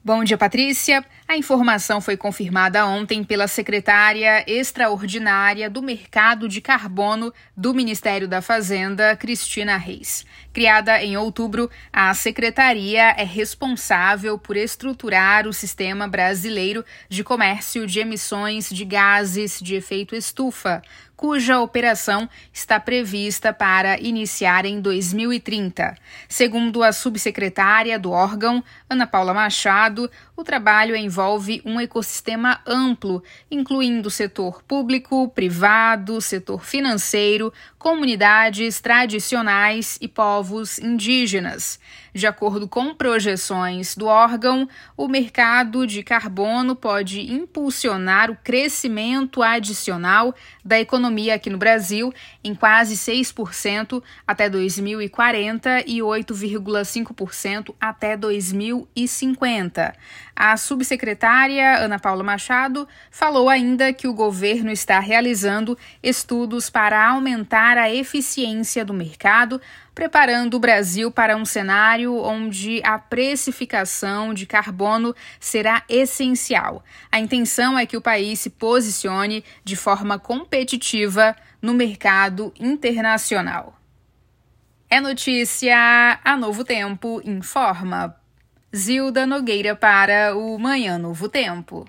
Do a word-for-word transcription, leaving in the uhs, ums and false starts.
Bom dia, Patrícia. A informação foi confirmada ontem pela secretária extraordinária do Mercado de Carbono do Ministério da Fazenda, Cristina Reis. Criada em outubro, a secretaria é responsável por estruturar o sistema brasileiro de comércio de emissões de gases de efeito estufa, cuja operação está prevista para iniciar em dois mil e trinta. Segundo a subsecretária do órgão, Ana Paula Machado, o trabalho envolve um ecossistema amplo, incluindo setor público, privado, setor financeiro, comunidades tradicionais e povos indígenas. De acordo com projeções do órgão, o mercado de carbono pode impulsionar o crescimento adicional da economia aqui no Brasil em quase seis por cento até dois mil e quarenta e oito vírgula cinco por cento até dois mil e cinquenta. A subsecretária Ana Paula Machado falou ainda que o governo está realizando estudos para aumentar a eficiência do mercado, preparando o Brasil para um cenário onde a precificação de carbono será essencial. A intenção é que o país se posicione de forma competitiva no mercado internacional. É notícia, a Novo Tempo informa. Zilda Nogueira para o Manhã Novo Tempo.